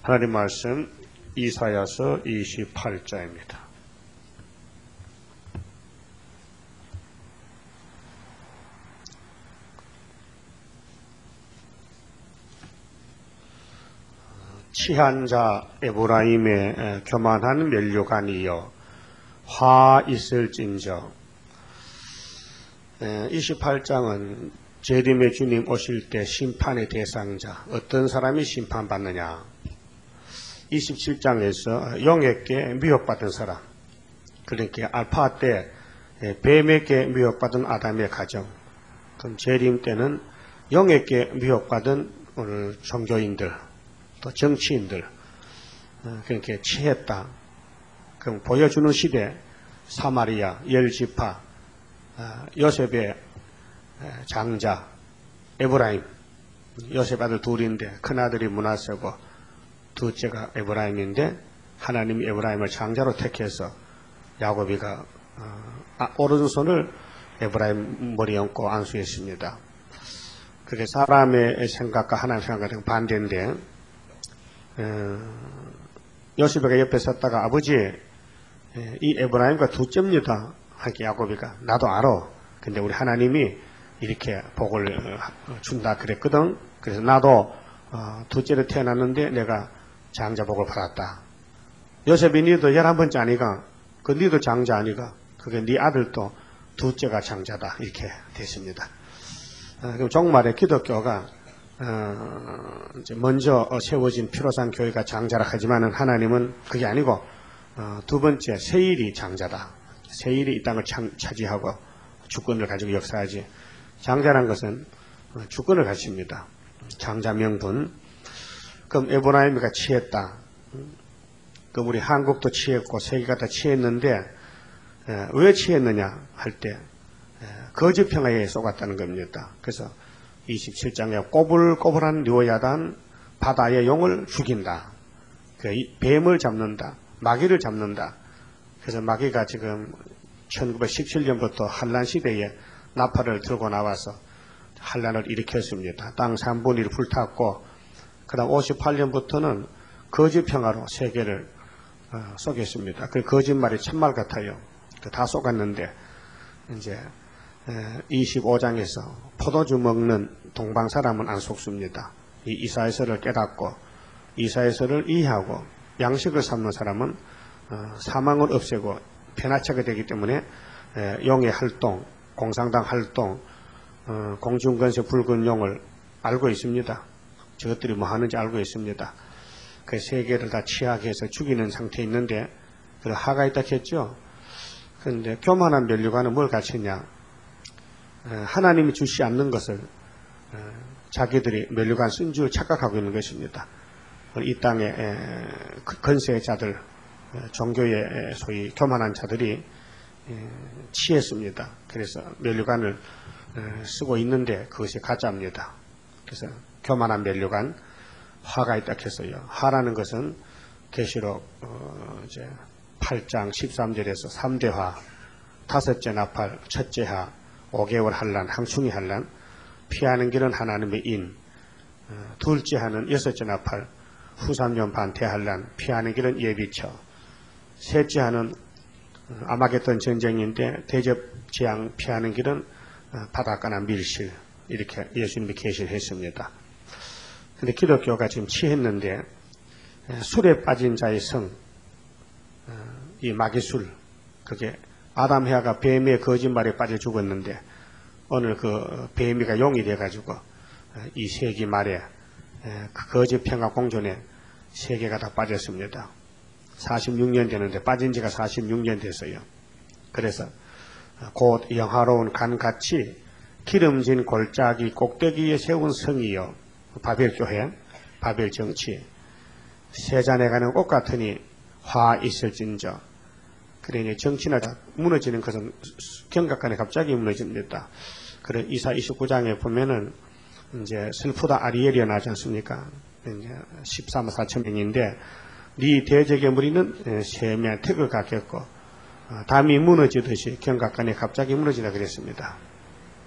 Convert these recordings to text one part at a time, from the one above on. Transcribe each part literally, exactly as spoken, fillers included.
하나님 말씀 이사야서 이십팔 장입니다. 취한 자 에브라임의 교만한 면류관이여 화 있을진저. 이십팔 장은 재림의 주님 오실 때 심판의 대상자, 어떤 사람이 심판받느냐. 이십칠 장에서 영에게 미혹받은 사람, 그러니까 알파 때 뱀에게 미혹받은 아담의 가정, 그럼 재림 때는 영에게 미혹받은 오늘 종교인들, 또 정치인들, 그러니까 취했다. 그럼 보여주는 시대, 사마리아, 열 지파, 요셉의 장자, 에브라임, 요셉 아들 둘인데 큰아들이 므낫세고 둘째가 에브라임인데 하나님이 에브라임을 장자로 택해서 야곱이가 아, 오른손을 에브라임 머리에 얹고 안수했습니다. 그게 사람의 생각과 하나님의 생각과 반대인데 어, 요셉이가 옆에 섰다가 아버지 이 에브라임과 둘째입니다. 하니까 야곱이가 나도 알아. 근데 우리 하나님이 이렇게 복을 준다 그랬거든. 그래서 나도 어, 둘째로 태어났는데 내가 장자 복을 받았다. 요셉이 니도 열한 번째 아니가? 그 니도 장자 아니가? 그게 니 아들도 둘째가 장자다. 이렇게 됐습니다. 어, 그럼 종말에 기독교가 어, 이제 먼저 세워진 피로산 교회가 장자라 하지만은 하나님은 그게 아니고 어, 두 번째 세일이 장자다. 세일이 이 땅을 창, 차지하고 주권을 가지고 역사하지. 장자란 것은 주권을 가집니다. 장자 명분. 그럼 에브라임이가 취했다. 그럼 우리 한국도 취했고 세계가 다 취했는데 에, 왜 취했느냐 할 때 거짓 평화에 속았다는 겁니다. 그래서 이십칠 장에 꼬불꼬불한 류야단 바다의 용을 죽인다. 그 뱀을 잡는다. 마귀를 잡는다. 그래서 마귀가 지금 천구백십칠 년부터 한란 시대에 나팔을 들고 나와서 한란을 일으켰습니다. 땅 삼분의 일을 불탔고 그 다음 오십팔 년부터는 거짓 평화로 세계를 어, 쏘겠습니다. 그 거짓말이 참말 같아요. 다 쏘갔는데 이제 이십오 장에서 포도주 먹는 동방 사람은 안 속습니다. 이 이사야서를 깨닫고 이사야서를 이해하고 양식을 삼는 사람은 어, 사망을 없애고 편하차게 되기 때문에 에, 용의 활동, 공산당 활동, 어, 공중건세 붉은 용을 알고 있습니다. 저것들이 뭐 하는지 알고 있습니다. 그 세계를 다 취하게 해서 죽이는 상태에 있는데 그 하가 있다 했죠. 그런데 교만한 면류관은 뭘 가르쳤냐. 에, 하나님이 주시 않는 것을 에, 자기들이 면류관 쓴 줄 착각하고 있는 것입니다. 이 땅의 에, 건세자들, 종교의 소위 교만한 자들이 취했습니다. 그래서 면류관을 쓰고 있는데 그것이 가짜입니다. 그래서 교만한 면류관, 화가 있다 했어요. 화라는 것은 계시록 어 이제 팔 장 십삼 절에서 삼 대 화, 다섯째 나팔, 첫째 하, 오 개월 한란, 항충이 한란, 피하는 길은 하나님의 인, 어 둘째 하는 여섯째 나팔, 후 삼 년 반 대한란, 피하는 길은 예비처, 셋째 하는 아마겟돈 전쟁인데 대접 재앙 피하는 길은 바닷가나 밀실, 이렇게 예수님이 계시를 했습니다. 근데 기독교가 지금 취했는데 술에 빠진 자의 성, 이 마귀술, 그게 아담 해아가 뱀의 거짓말에 빠져 죽었는데 오늘 그 뱀이가 용이 돼가지고 이 세기 말에 그 거짓 평화 공존에 세계가 다 빠졌습니다. 사십육 년 되는데 빠진 지가 사십육 년 됐어요. 그래서 곧 영화로운 간같이 기름진 골짜기 꼭대기에 세운 성이요, 바벨교회, 바벨정치, 세잔에 가는 꽃 같으니 화 있을진저. 그러니 정치나 무너지는 것은 경각간에 갑자기 무너집니다. 그래 이사 이십구 장에 보면은 이제 슬프다 아리엘이 나지 않습니까? 이제 십삼만 사천 명인데 네 대적의 무리는 셈의 택을 갖겠고 담이 무너지듯이 경각간에 갑자기 무너지다 그랬습니다.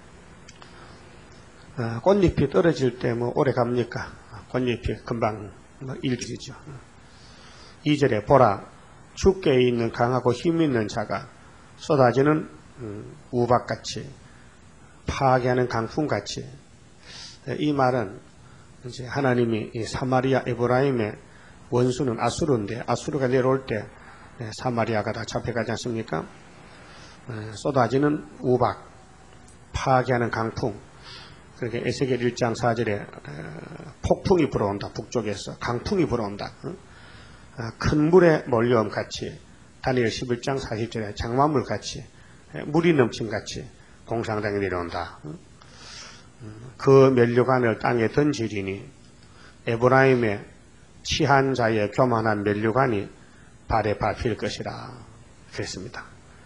꽃잎이 떨어질 때 뭐 오래 갑니까? 꽃잎이 금방 뭐 일절이죠. 이 절에 보라 주께 있는 강하고 힘 있는 자가 쏟아지는 음, 우박같이 파괴하는 강풍같이. 이 말은 이제 하나님이 이 사마리아 에브라임의 원수는 아수르인데 아수르가 내려올 때 사마리아가 다 잡혀가지 않습니까? 쏟아지는 우박, 파괴하는 강풍. 그렇게 에스겔 일 장 사 절에 폭풍이 불어온다. 북쪽에서 강풍이 불어온다. 큰 물에 몰려옴 같이 다니엘 십일 장 사십 절에 장마물 같이 물이 넘친 같이 공상당에 내려온다. 그 면류관을 땅에 던지리니 에브라임의 치한 자의 교만한 면류관이 발에 밟힐 것이라 그랬습니다.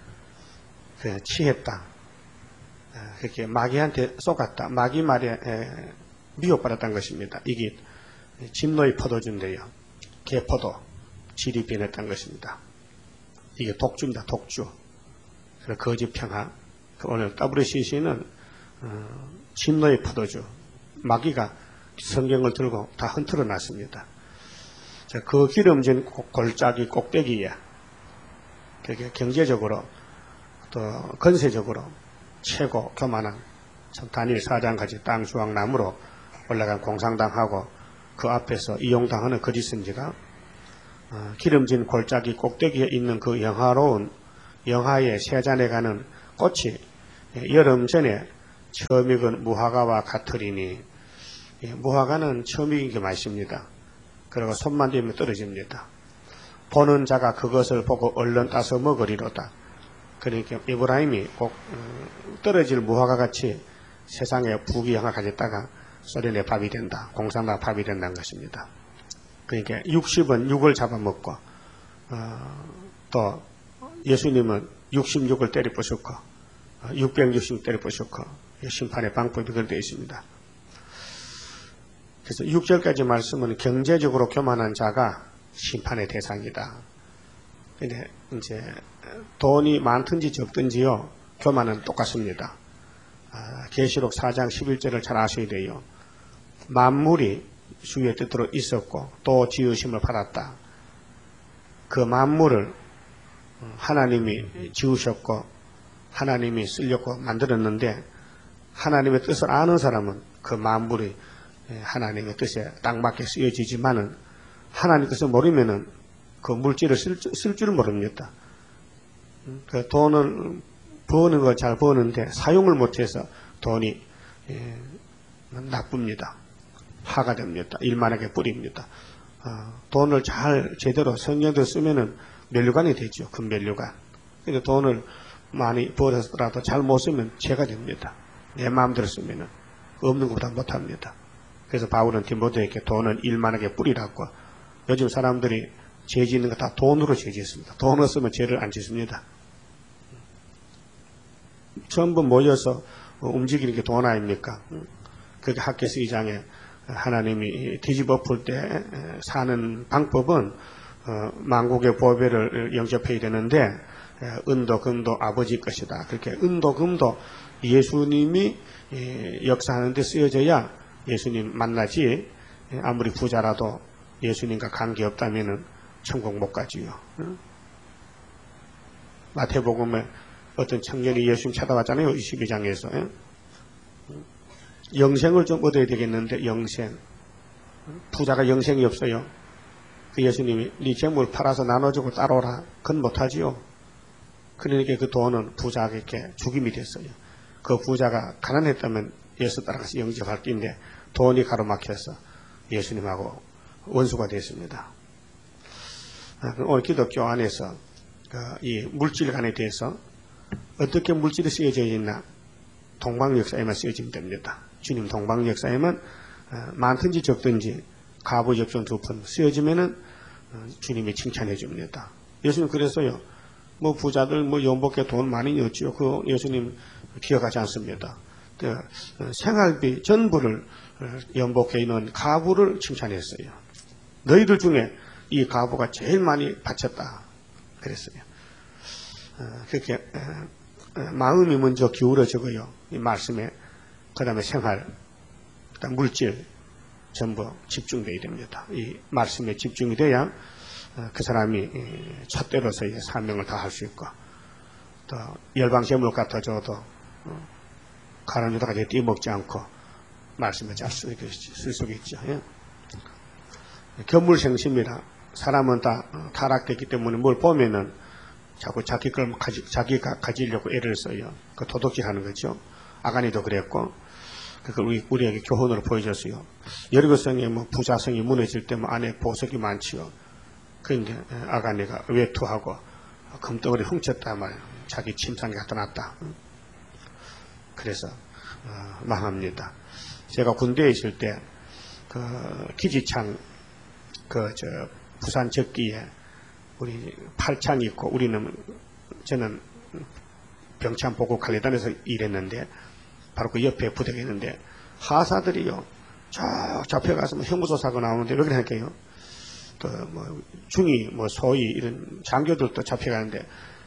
치했다. 그렇게 마귀한테 속았다. 마귀 말에 미혹받았다는 것입니다. 이게 진노의 포도주인데요. 개포도 질이 변했다는 것입니다. 이게 독주입니다. 독주. 그래서 거짓 평화. 오늘 더블유씨씨는 어, 진노의 포도주. 마귀가 성경을 들고 다 흔들어 놨습니다. 그 기름진 골짜기 꼭대기에 그게 경제적으로 또 건세적으로 최고 교만한 참 다니엘 사 장까지 땅 주황나무로 올라간 공상당하고 그 앞에서 이용당하는 거짓 선지가 어, 기름진 골짜기 꼭대기에 있는 그 영화로운 영하의 세잔에 가는 꽃이 여름 전에 처음 익은 무화과와 같으리니 무화과는 처음 익은 게 맛입니다. 그리고 손만 대면 떨어집니다. 보는 자가 그것을 보고 얼른 따서 먹으리로다. 그러니까 이브라임이 꼭 떨어질 무화과 같이 세상에 부귀영화 가졌다가 소련의 밥이 된다. 공산당 밥이 된다는 것입니다. 그러니까 육십은 육을 잡아먹고 어, 또 예수님은 육십육을 때려 부셨고 육백육십 때려 부셨고 심판의 방법이 그렇게 되어 있습니다. 그래서 육 절까지 말씀은 경제적으로 교만한 자가 심판의 대상이다. 근데 이제 돈이 많든지 적든지요, 교만은 똑같습니다. 아, 계시록 사 장 십일 절을 잘 아셔야 돼요. 만물이 주의 뜻대로 있었고 또 지으심을 받았다. 그 만물을 하나님이 지으셨고 하나님이 쓰려고 만들었는데 하나님의 뜻을 아는 사람은 그 만물이 하나님의 뜻에 딱 맞게 쓰여지지만은 하나님 뜻을 모르면은 그 물질을 쓸, 쓸 줄 모릅니다. 그 돈을 버는 거 잘 버는데 사용을 못해서 돈이 예, 나쁩니다. 화가 됩니다. 일만하게 뿌립니다. 어, 돈을 잘 제대로 성경대로 쓰면은 면류관이 되죠. 그 면류관. 근데 돈을 많이 벌었더라도 잘 못 쓰면 죄가 됩니다. 내 마음대로 쓰면은 없는 것보다 못합니다. 그래서 바울은 디모데에게 돈은 일만하게 뿌리라고. 요즘 사람들이 죄 짓는 거 다 돈으로 죄 짓습니다. 돈 없으면 죄를 안 짓습니다. 전부 모여서 움직이는 게 돈 아닙니까? 그게 학개서 이 장에 하나님이 뒤집어 풀 때 사는 방법은 만국의 보배를 영접해야 되는데 은도 금도 아버지 것이다. 그렇게 은도 금도 예수님이 역사하는 데 쓰여져야 예수님 만나지 아무리 부자라도 예수님과 관계없다면 천국 못 가지요. 마태복음에 어떤 청년이 예수님 찾아왔잖아요. 이십이 장에서. 영생을 좀 얻어야 되겠는데 영생. 부자가 영생이 없어요. 그 예수님이 네 재물 팔아서 나눠주고 따라오라. 그건 못하지요. 그러니까 그 돈은 부자에게 죽임이 됐어요. 그 부자가 가난했다면 예수 따라가서 영접할 낀데 돈이 가로막혀서 예수님하고 원수가 됐습니다. 오늘 기독교 안에서 이 물질관에 대해서 어떻게 물질이 쓰여져 있나 동방역사에만 쓰여지면 됩니다. 주님 동방역사에만 많든지 적든지 가부 역전 두 푼 쓰여지면은 주님이 칭찬해 줍니다. 예수님 그래서요. 뭐 부자들 뭐 연복에 돈 많이 넣었지요. 그 예수님 기억하지 않습니다. 생활비 전부를 연복해 있는 가부를 칭찬했어요. 너희들 중에 이 가부가 제일 많이 바쳤다. 그랬어요. 그렇게 마음이 먼저 기울어지고요. 이 말씀에 그 다음에 생활, 그다음 물질, 전부 집중되어야 됩니다. 이 말씀에 집중이 돼야 그 사람이 잣대로서의 사명을 다할 수 있고, 또 열방 제물 갖다 줘도 가난 유다같이 띄먹지 않고 말씀에 잘 쓸 수 있죠. 예? 견물생심이라 사람은 다 타락됐기 때문에 뭘 보면은 자꾸 자기 걸 가지, 자기가 가지려고 애를 써요. 그 도둑질 하는 거죠. 아가니도 그랬고, 그걸 우리, 우리에게 교훈으로 보여줬어요. 여리고성의 뭐 부자성이 무너질 때면 안에 보석이 많지요. 그런데 아가니가 외투하고 금덩어리 훔쳤단 말이에요. 자기 침상에 갖다 놨다. 그래서 어, 망합니다. 제가 군대에 있을 때 그 기지창 그 저 부산 적기에 우리 팔창이 있고, 우리는 저는 병참 보고 관리단에서 일했는데 바로 그 옆에 부대가 있는데 하사들이요 쫙 잡혀가서 뭐 형무소 사고 나오는데 왜 그러냐니까요. 또 뭐 중위 뭐 소위 이런 장교들도 잡혀가는데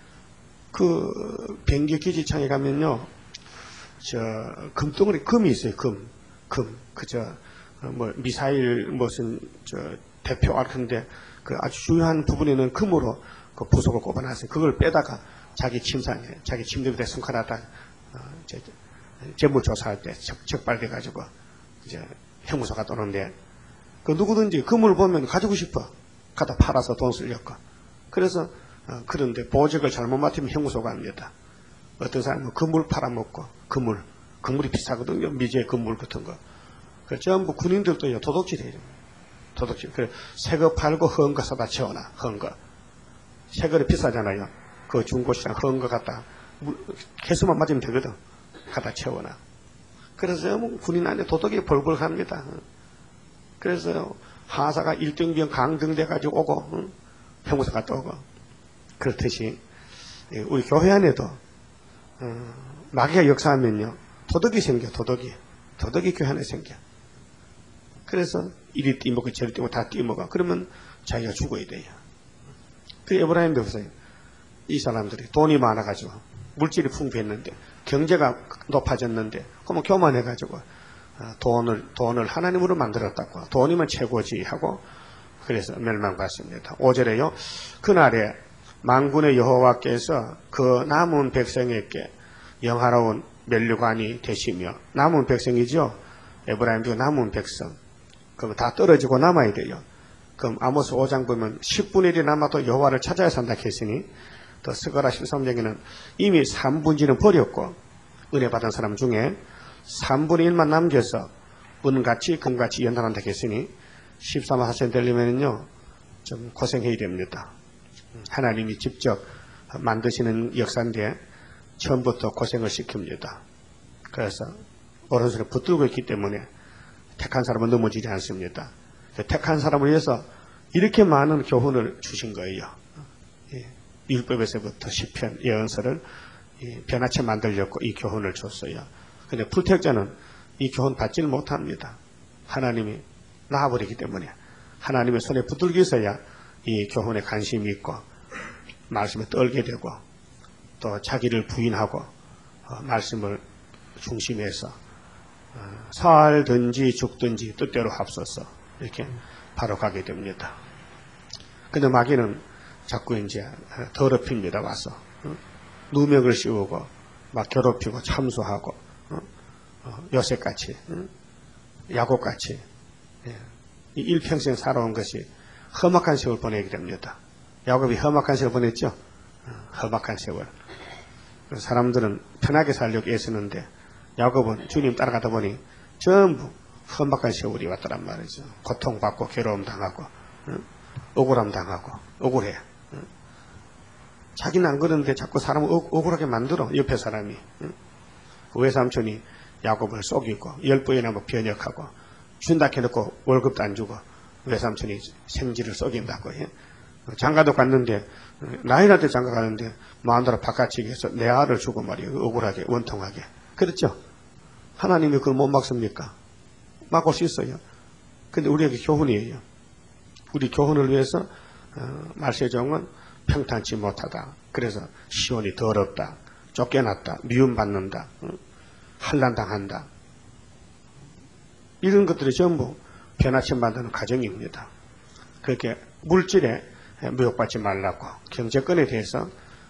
그 병기 기지창에 가면요 저 금덩어리 금이 있어요. 금, 금 그저 뭐 미사일 무슨 저 대표 아르크인데 그 아주 중요한 부분에는 금으로 그 부속을 꼽아놨어요. 그걸 빼다가 자기 침상에 자기 침대 밑에 손가락다 어, 재물 조사할 때 적, 적발돼가지고 이제 형무소 갔다 오는데 그 누구든지 금을 보면 가지고 싶어. 갖다 팔아서 돈 쓰려고. 그래서 어, 그런데 보직을 잘못 맡으면 형무소 갑니다. 어떤 사람은 금을 팔아먹고 금을 금물이 비싸거든요. 미제 금물 같은 거. 그 전부 군인들도요 도둑질해요. 도둑질. 그래 새거 팔고 헌 거 사다 채워놔. 헌 거. 새거를 비싸잖아요. 그 중고시장 헌 거 갖다 개수만 맞으면 되거든. 갖다 채워놔. 그래서 군인 안에 도둑이 벌벌 갑니다. 그래서 하사가 일등병 강등돼 가지고 오고 응? 형무소 갔다 오고. 그렇듯이 우리 교회 안에도 어, 마귀가 역사하면요 도덕이 생겨. 도덕이 도덕이 교회 안에 생겨. 그래서 이리 띠먹고 저리 띠먹고 다 띠먹어. 그러면 자기가 죽어야 돼요. 그 에브라임도 보세요. 이 사람들이 돈이 많아가지고 물질이 풍부했는데 경제가 높아졌는데 그러면 교만해가지고 돈을 돈을 하나님으로 만들었다고. 돈이면 최고지 하고 그래서 멸망받습니다. 오 절에요. 그날에 만군의 여호와께서 그 남은 백성에게 영화로운 면류관이 되시며, 남은 백성이죠. 에브라임도 남은 백성. 그럼 다 떨어지고 남아야 돼요. 그럼 아모스 오 장 보면 십분의 일이 남아도 여호와를 찾아야 산다 했으니, 또 스가랴 십삼 장에는 이미 삼분지는 버렸고 은혜 받은 사람 중에 삼분의 일만 남겨서 은같이 금같이 연단한다 했으니 십삼 사 절 되려면요 좀 고생해야 됩니다. 하나님이 직접 만드시는 역사인데 처음부터 고생을 시킵니다. 그래서 오른손에 붙들고 있기 때문에 택한 사람은 넘어지지 않습니다. 택한 사람을 위해서 이렇게 많은 교훈을 주신 거예요. 예. 율법에서부터 시편, 예언서를 변화체 만들려고 이 교훈을 줬어요. 근데 불택자는 이 교훈 받지를 못합니다. 하나님이 놔버리기 때문에. 하나님의 손에 붙들기 있어야 이 교훈에 관심이 있고 말씀에 떨게 되고 또 자기를 부인하고 어, 말씀을 중심해서 어, 살든지 죽든지 뜻대로 합서서 이렇게 바로 가게 됩니다. 근데 마귀는 자꾸 이제 더럽힙니다. 와서 어? 누명을 씌우고 막 괴롭히고 참소하고 어? 어, 요셉같이 어? 야곱같이 예. 이 일평생 살아온 것이 험악한 세월 보내게 됩니다. 야곱이 험악한 세월 보냈죠. 어, 험악한 세월. 사람들은 편하게 살려고 애쓰는데 야곱은 주님 따라가다 보니 전부 험악한 세월이 왔더란 말이죠. 고통받고 괴로움 당하고 어? 억울함 당하고 억울해. 어? 자기는 안 그러는데 자꾸 사람을 억, 억울하게 만들어. 옆에 사람이. 어? 외삼촌이 야곱을 속이고 열 번이나 뭐 변역하고 준다 해놓고 월급도 안 주고 외삼촌이 생지를 속인다고 해. 장가도 갔는데 나이 날 때 장가 가는데 마누라 바깥치기해서 내 알을 주고 말이에요. 억울하게 원통하게. 그렇죠? 하나님이 그걸 못 막습니까? 막을 수 있어요. 근데 우리에게 교훈이에요. 우리 교훈을 위해서 어, 말세종은 평탄치 못하다. 그래서 시온이 더럽다. 쫓겨났다. 미움받는다. 어? 한란당한다. 이런 것들이 전부 변화체 만드는 과정입니다. 그렇게 물질에 미혹받지 말라고 경제권에 대해서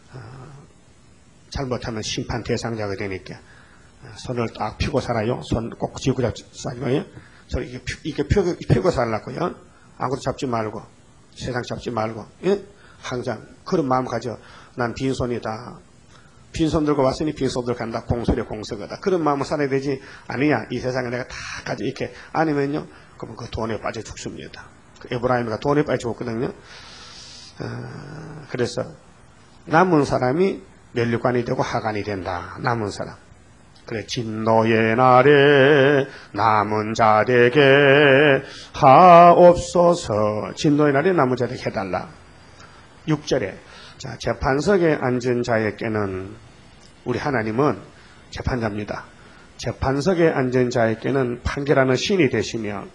잘못하면 심판 대상자가 되니까 손을 딱 펴고 살아요. 손 꼭 쥐고 잡지 말고요. 이렇게, 이렇게 펴고, 펴고 살라고요. 아무것도 잡지 말고 세상 잡지 말고 예? 항상 그런 마음 가져. 난 빈손이다. 빈손 들고 왔으니 빈손 들고 간다. 공소리 공서거다. 그런 마음을 살아야 되지. 아니야. 이 세상에 내가 다 가져 이렇게 아니면요. 그러면 그 돈에 빠져 죽습니다. 그 에브라임이가 돈에 빠져 죽었거든요. 어, 그래서 남은 사람이 멸류관이 되고 하관이 된다. 남은 사람. 그래 진노의 날에 남은 자에게 하옵소서. 진노의 날에 남은 자에게 해달라. 육 절에 자 재판석에 앉은 자에게는 우리 하나님은 재판자입니다. 재판석에 앉은 자에게는 판결하는 신이 되시며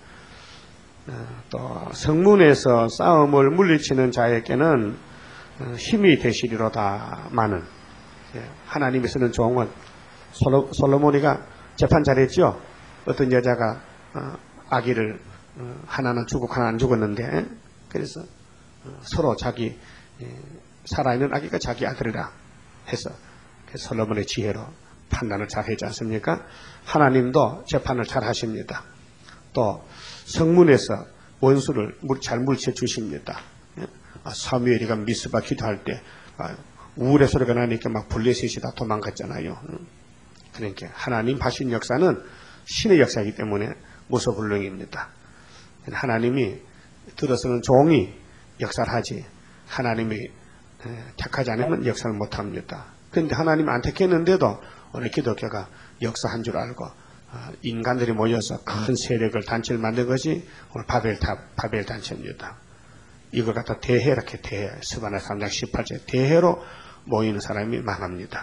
또 성문에서 싸움을 물리치는 자에게는 힘이 되시리로다마는 하나님이 쓰는 종은 솔로, 솔로몬이가 재판 잘했죠. 어떤 여자가 아기를 하나는 죽고 하나는 죽었는데 그래서 서로 자기 살아있는 아기가 자기 아들이라 해서 솔로몬의 지혜로 판단을 잘 하지 않습니까? 하나님도 재판을 잘 하십니다. 또 성문에서 원수를 잘 물리쳐 주십니다. 사무엘이가 미스바 기도할 때 우울의 소리가 나니까 막 블레셋이 다 도망갔잖아요. 그러니까 하나님 하신 역사는 신의 역사이기 때문에 무소불능입니다. 하나님이 들어서는 종이 역사를 하지 하나님이 택하지 않으면 역사를 못합니다. 그런데 하나님 안 택했는데도 오늘 기독교가 역사한 줄 알고 인간들이 모여서 큰 세력을 단체를 만든 것이 오늘 바벨탑, 바벨 단체입니다. 이걸 갖다 대해 이렇게 대해 스바나 삼 장 십팔 절 대해로 모이는 사람이 망합니다.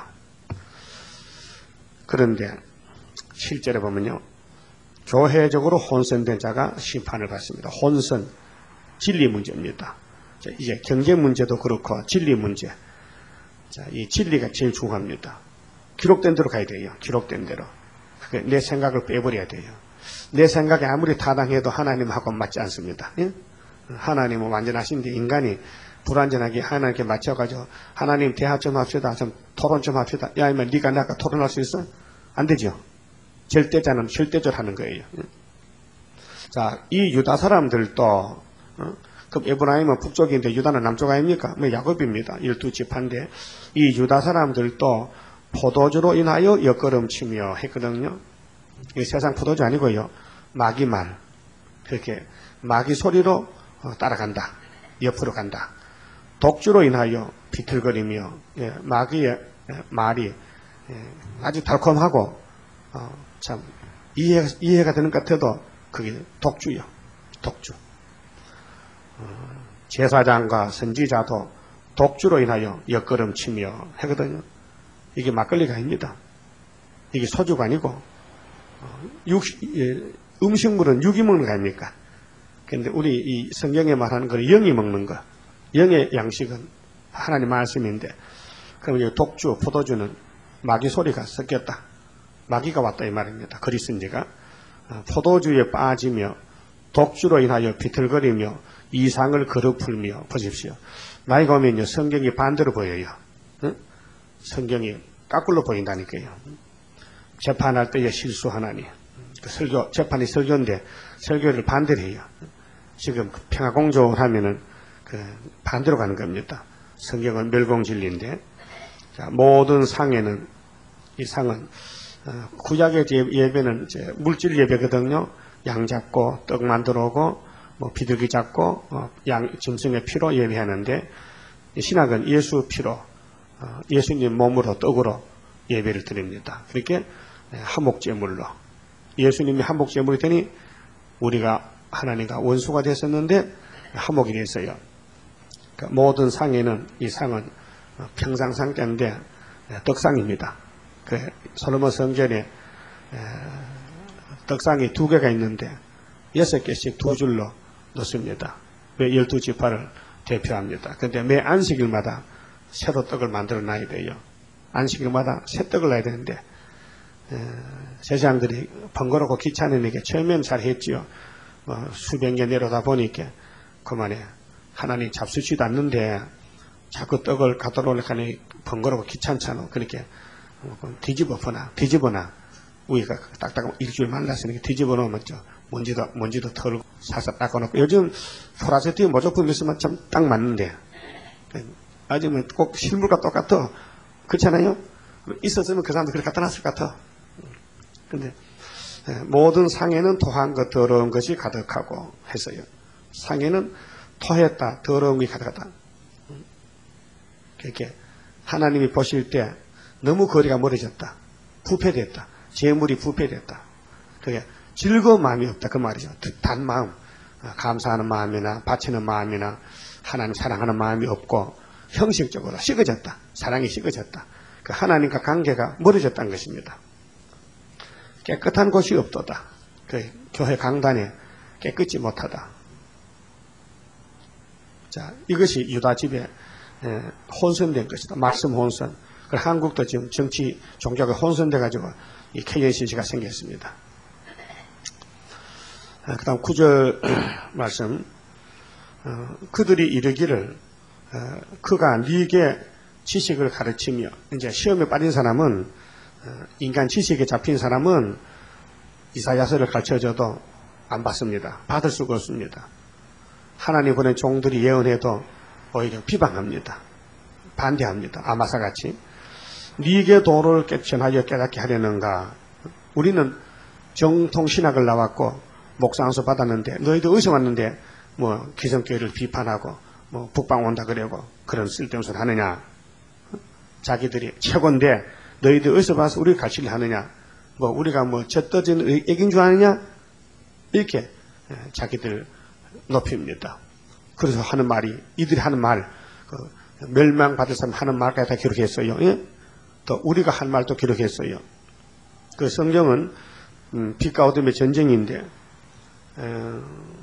그런데 실제로 보면요. 교회적으로 혼선된 자가 심판을 받습니다. 혼선, 진리 문제입니다. 자, 이제 경제 문제도 그렇고 진리 문제. 자, 이 진리가 제일 중요합니다. 기록된 대로 가야 돼요. 기록된 대로. 내 생각을 빼버려야 돼요. 내 생각이 아무리 타당해도 하나님하고 맞지 않습니다. 예? 하나님은 완전하신데 인간이 불완전하게 하나님께 맞춰가지고 하나님 대화 좀 합시다. 좀 토론 좀 합시다. 야, 이면 네가 나가 토론할 수 있어? 안 되죠. 절대자는 절대적으로 하는 거예요. 예? 자, 이 유다 사람들도 어? 그럼 에브라임은 북쪽인데 유다는 남쪽 아닙니까? 뭐 야곱입니다. 열두 지파인데 이 유다 사람들도 포도주로 인하여 엿걸음치며 했거든요. 이 세상 포도주 아니고요. 마귀 말. 그렇게 마귀 소리로 따라간다. 옆으로 간다. 독주로 인하여 비틀거리며 예, 마귀의 말이 예, 아주 달콤하고 어, 참 이해, 이해가 되는 것 같아도 그게 독주요. 독주. 어, 제사장과 선지자도 독주로 인하여 엿걸음치며 하거든요. 이게 막걸리가 아닙니다. 이게 소주가 아니고 어, 육, 예, 음식물은 육이 먹는 거 아닙니까? 그런데 우리 이 성경에 말하는 건 영이 먹는 거. 영의 양식은 하나님 말씀인데 그럼 이 독주, 포도주는 마귀 소리가 섞였다. 마귀가 왔다 이 말입니다. 그리스인지가 어, 포도주에 빠지며 독주로 인하여 비틀거리며 이상을 거르풀며 보십시오. 나이가 오면요 성경이 반대로 보여요. 응? 성경이 까꿀로 보인다니까요. 재판할 때에 실수하나니 그 설교 재판이 설교인데 설교를 반대로 해요. 지금 평화공조를 하면은 그 반대로 가는 겁니다. 성경은 멸공진리인데 자, 모든 상에는 이 상은 어, 구약의 예배는 이제 물질 예배거든요. 양 잡고 떡 만들어 오고 뭐 비둘기 잡고 어, 양 짐승의 피로 예배하는데 신학은 예수 피로 어, 예수님 몸으로 떡으로 예배를 드립니다. 그렇게 한목제물로 예수님이 한목제물이 되니 우리가 하나님과 원수가 됐었는데 한목이 됐어요. 그러니까 모든 상에는 이 상은 평상상 때인데 떡상입니다. 그 솔로몬 성전에 떡상이 두 개가 있는데 여섯 개씩 두 줄로 놓습니다. 매 열두 지파를 대표합니다. 그런데 매 안식일마다 새로 떡을 만들어 놔야 돼요. 안식일마다 새 떡을 놔야 되는데 에, 제사장들이 번거롭고 귀찮으니까 처음에는 잘 했지요. 뭐 수백 년 내려다 보니까 그만해. 하나님 잡수지도 않는데 자꾸 떡을 갖다 놓으려니 번거롭고 귀찮잖아. 그렇게 뒤집어 보나 뒤집어나 우리가 딱딱 일주일 말랐으니까 뒤집어 놓으면 저 먼지도 먼지도 털고 살살 닦아놓고 요즘 소라제티 모조품 있으면 참 딱 맞는데 아직은 꼭 실물과 똑같아. 그렇잖아요? 있었으면 그 사람도 그렇게 갖다 놨을 것 같아. 근데 모든 상에는 토한 것 더러운 것이 가득하고 해서요. 상에는 토했다 더러운 것이 가득하다. 그렇게 하나님이 보실 때 너무 거리가 멀어졌다. 부패됐다. 재물이 부패됐다. 그게 즐거운 마음이 없다. 그 말이죠. 단 마음, 감사하는 마음이나 바치는 마음이나 하나님 사랑하는 마음이 없고 형식적으로 식어졌다. 사랑이 식어졌다. 그 하나님과 관계가 멀어졌다는 것입니다. 깨끗한 곳이 없도다. 그 교회 강단에 깨끗지 못하다. 자, 이것이 유다 집에 혼선된 것이다. 말씀 혼선. 그리고 한국도 지금 정치 종교가 혼선돼 가지고 이 케이엔씨씨가 생겼습니다. 그 다음 구 절 말씀. 어, 그들이 이르기를 어, 그가 네게 지식을 가르치며 이제 시험에 빠진 사람은 어, 인간 지식에 잡힌 사람은 이사야서를 가르쳐줘도 안 받습니다. 받을 수가 없습니다. 하나님 보낸 종들이 예언해도 오히려 비방합니다. 반대합니다. 아마사같이. 네게 도를 깨천하여 깨닫게 하려는가. 우리는 정통신학을 나왔고 목상수 받았는데 너희도 어디서 왔는데 뭐 기성교회를 비판하고 뭐 북방 온다 그러고 그런 쓸데없는 소리 하느냐. 자기들이 최고인데 너희들 어디서 봐서 우리를 가르치려 하느냐. 뭐 우리가 뭐 젖떠진 애긴 줄 아느냐. 이렇게 자기들 높입니다. 그래서 하는 말이 이들이 하는 말 그 멸망받을 사람 하는 말까지 다 기록했어요. 예? 또 우리가 한 말도 기록했어요. 그 성경은 음, 빛과 어둠의 전쟁인데 에,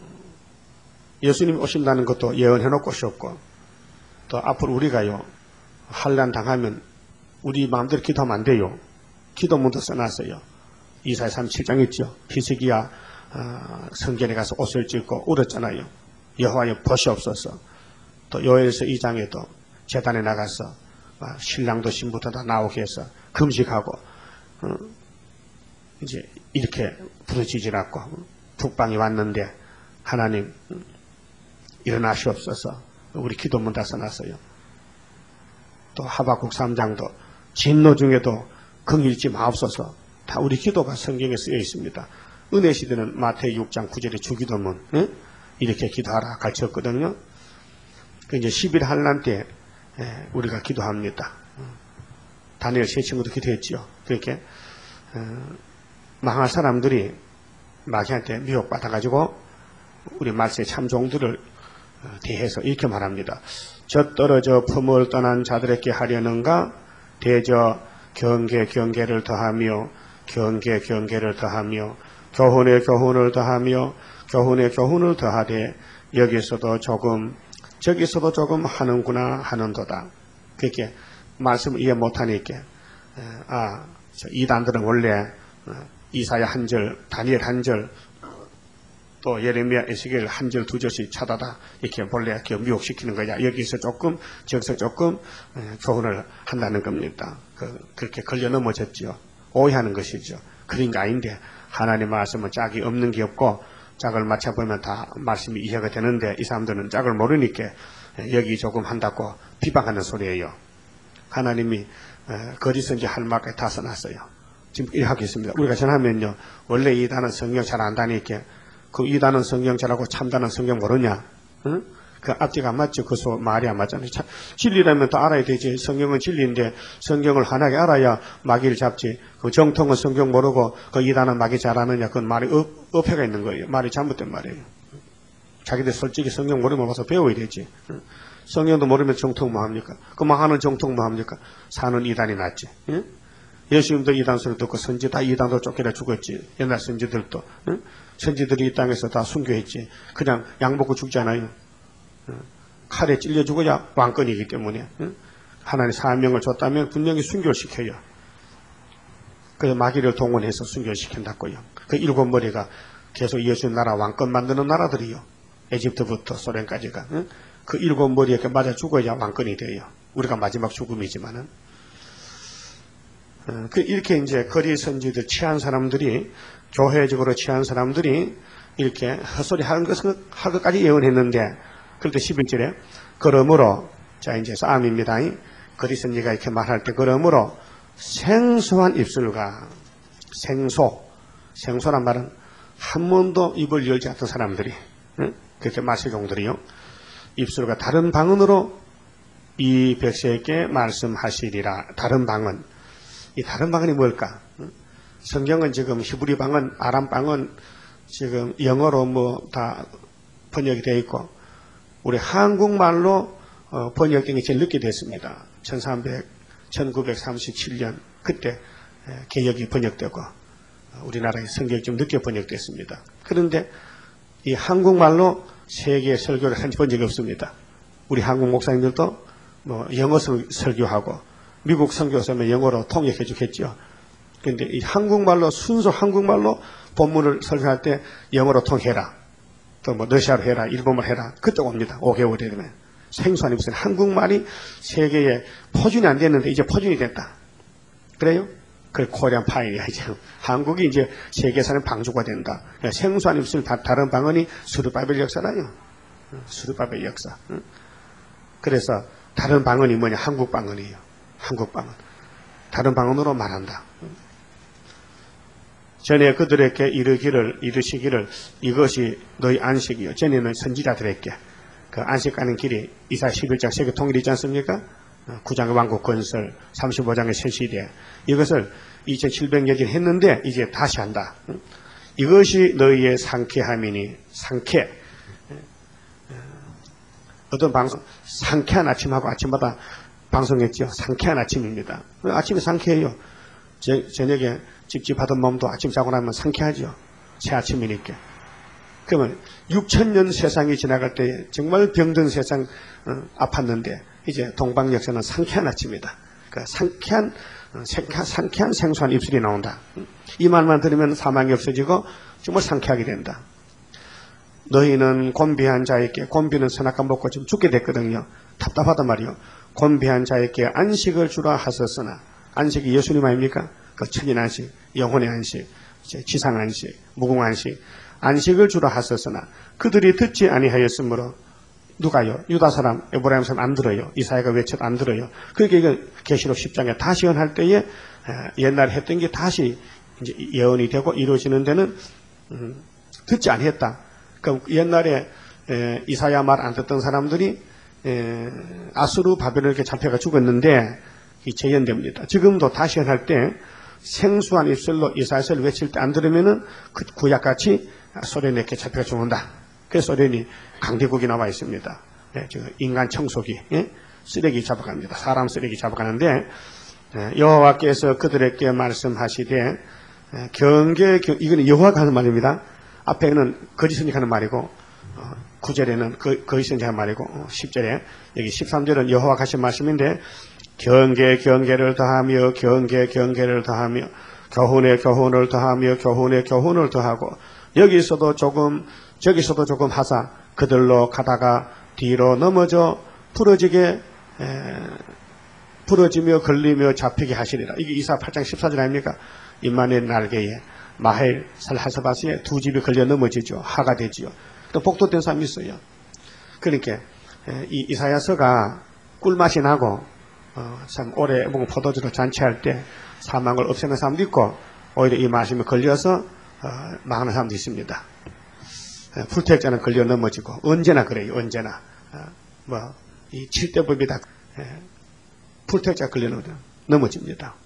예수님 오신다는 것도 예언해놓고 오셨고 또 앞으로 우리가요 환난 당하면 우리 마음대로 기도하면 안 돼요. 기도문도 써놨어요. 이사야 삼십칠 장 있죠. 히스기야 어, 성전에 가서 옷을 찢고 울었잖아요. 여호와여 보시옵소서. 또 요엘서 이 장에도 제단에 나가서 어, 신랑도 신부도 다 나오게 해서 금식하고 어, 이제 이렇게 부르짖으라고 북방이 왔는데 하나님 일어나시옵소서. 우리 기도문 다 써놨어요. 또 하박국 삼 장도 진노 중에도 긍휼지 마옵소서. 다 우리 기도가 성경에 쓰여 있습니다. 은혜 시대는 마태복음 육 장 구 절의 주기도문 예? 이렇게 기도하라 가르쳤거든요. 그 이제 십일 환난 때 예, 우리가 기도합니다. 다니엘 세 친구도 기도했죠. 그렇게 어, 망할 사람들이 마귀한테 미혹받아가지고 우리 말세의 참종들을 대해서 이렇게 말합니다. 저 떨어져 품을 떠난 자들에게 하려는가 대저 경계 경계를 더하며 경계 경계를 더하며 교훈에 교훈을 더하며 교훈에 교훈을 더하되 여기서도 조금 저기서도 조금 하는구나 하는도다. 그렇게 말씀을 이해 못하니까 아 이단들은 원래 이사야 한 절, 다니엘 한 절, 또 예레미야, 에스겔 한 절, 두 절씩 찾아다 이렇게 본래 미혹시키는 거야. 여기서 조금, 저기서 조금 교훈을 한다는 겁니다. 그, 그렇게 걸려 넘어졌죠. 오해하는 것이죠. 그런 게 아닌데 하나님 말씀은 짝이 없는 게 없고 짝을 맞춰보면 다 말씀이 이해가 되는데 이 사람들은 짝을 모르니까 여기 조금 한다고 비방하는 소리예요. 하나님이 거짓선지 할 말까지 다 써놨어요. 지금 이렇게 하겠습니다. 우리가 전하면요. 원래 이 단은 성경 잘 안다니까 그 이 단은 성경 잘하고 참단은 성경 모르냐? 응? 그 앞뒤가 안 맞죠. 그 소 말이 안 맞잖아요. 참, 진리라면 또 알아야 되지. 성경은 진리인데 성경을 환하게 알아야 마귀를 잡지. 그 정통은 성경 모르고 그 이 단은 마귀 잘하느냐? 그건 말이 어, 어폐가 있는 거예요. 말이 잘못된 말이에요. 자기들 솔직히 성경 모르면 와서 배워야 되지. 응? 성경도 모르면 정통 뭐 합니까? 그 망하는 정통 뭐 합니까? 사는 이단이 낫지. 응? 예수님도 이단 소리 듣고 선지 다 이단도 쫓겨나 죽었지. 옛날 선지들도. 응? 선지들이 이 땅에서 다 순교했지. 그냥 양 먹고 죽잖아요. 응? 칼에 찔려 죽어야 왕권이기 때문에. 응? 하나님 사명을 줬다면 분명히 순교를 시켜요. 그래서 마귀를 동원해서 순교를 시킨다고요. 그 일곱 머리가 계속 이어진 나라, 왕권 만드는 나라들이요. 에집트부터 소련까지가. 응? 그 일곱 머리에 맞아 죽어야 왕권이 돼요. 우리가 마지막 죽음이지만은. 어, 그 이렇게 이제 거리 선지들 취한 사람들이, 교회적으로 취한 사람들이 이렇게 헛소리 하는 것을, 할 것까지 예언했는데, 그럴 때 십일 절에, 그러므로, 자, 이제 싸움입니다. 거리 선지가 이렇게 말할 때, 그러므로 생소한 입술과 생소, 생소란 말은 한 번도 입을 열지 않던 사람들이, 응? 그렇게 마시종들이요. 입술과 다른 방언으로 이 백성에게 말씀하시리라. 다른 방언. 이 다른 방언이 뭘까? 성경은 지금 히브리 방언, 아람 방언, 지금 영어로 뭐 다 번역이 되어 있고, 우리 한국말로 어, 번역된 게 제일 늦게 됐습니다. 천삼백, 천구백삼십칠 년 그때 개역이 번역되고, 우리나라의 성경이 좀 늦게 번역됐습니다. 그런데 이 한국말로 세계 설교를 한 번 적이 없습니다. 우리 한국 목사님들도 뭐 영어 설교하고 미국 선교사면 영어로 통역해 주겠죠. 그런데 이 한국말로, 순수 한국말로 본문을 설교할 때 영어로 통해라. 또 뭐 러시아로 해라, 일본말 해라. 그때 옵니다. 오 개월 되면. 생소한 입술. 한국말이 세계에 포준이 안 됐는데 이제 포준이 됐다. 그래요? 그 코리안 파일이야, 이제. 한국이 이제 세계사는 방주가 된다. 생소한 입술, 다른 방언이 수르바벨 역사라요. 수르바벨 역사. 그래서 다른 방언이 뭐냐? 한국 방언이에요. 한국 방언. 다른 방언으로 말한다. 전에 그들에게 이르기를, 이르시기를 이것이 너희 안식이요. 전에는 선지자들에게 그 안식 가는 길이 이사야 십일 장 세계 통일이지 않습니까? 구 장의 왕국 건설, 삼십오 장의 새 시대. 이것을 이천칠백 년이 했는데 이제 다시 한다. 이것이 너희의 상쾌함이니, 상쾌. 어떤 방송, 상쾌한 아침하고 아침마다 방송했죠. 상쾌한 아침입니다. 아침이 상쾌해요. 제, 저녁에 찝찝하던 몸도 아침 자고 나면 상쾌하죠. 새 아침이니까. 그러면 육천 년 세상이 지나갈 때 정말 병든 세상 어, 아팠는데 이제 동방 역사는 상쾌한 아침이다. 그 상쾌한, 어, 상쾌한, 상쾌한 생소한 입술이 나온다. 이 말만 들으면 사망이 없어지고 정말 상쾌하게 된다. 너희는 곤비한 자에게, 곤비는 선악과 먹고 지금 죽게 됐거든요. 답답하단 말이요. 곤비한 자에게 안식을 주라 하셨으나, 안식이 예수님 아닙니까? 그 천인 안식, 영혼의 안식, 지상 안식, 무궁 안식, 안식을 주라 하셨으나 그들이 듣지 아니하였으므로. 누가요? 유다 사람, 에브라임 사람 안 들어요. 이사야가 외쳐도 안 들어요. 그러니까 이거 계시록 십 장에 다시 예언할 때에 옛날에 했던 게 다시 이제 예언이 되고 이루어지는 데는 음, 듣지 아니했다. 그럼 옛날에 에, 이사야 말 안 듣던 사람들이 에, 아수르 바벨론에게 잡혀가 죽었는데 이 재현됩니다. 지금도 다시 예언할 때 생수한 입술로 이사야서를 외칠 때 안 들으면은 그 구약같이 소련에게 잡혀가 죽는다. 그래서 소련이 강대국이 나와 있습니다. 예, 인간 청소기, 예? 쓰레기 잡아갑니다. 사람 쓰레기 잡아가는데 예, 여호와께서 그들에게 말씀하시되 예, 경계, 경, 이거는 여호와가 하는 말입니다. 앞에는 거짓 선지하는 말이고 어, 구 절에는 거, 거짓 선지하는 말이고 어, 십 절에 여기 십삼 절은 여호와가 하신 말씀인데 경계 경계를 더하며 경계 경계를 더하며 교훈에 교훈을 더하며 교훈에 교훈을 더하고 여기서도 조금 저기서도 조금 하사 그들로 가다가 뒤로 넘어져 부러지게 에, 부러지며 걸리며 잡히게 하시리라. 이게 이사야 팔 장 십사 절 아닙니까? 임마누엘 날개에 마헬 살하사바스에 두 집이 걸려 넘어지죠. 하가 되지요. 또 복도된 사람이 있어요. 그러니까 에, 이 이사야서가 꿀맛이 나고 어, 참 오래 먹은 포도주로 잔치할 때 사망을 없애는 사람도 있고 오히려 이 말씀에 걸려서 어, 망하는 사람도 있습니다. 에, 불택자는 걸려 넘어지고 언제나 그래요. 언제나 어, 뭐 이 칠대법이다. 불택자 걸려 넘어집니다.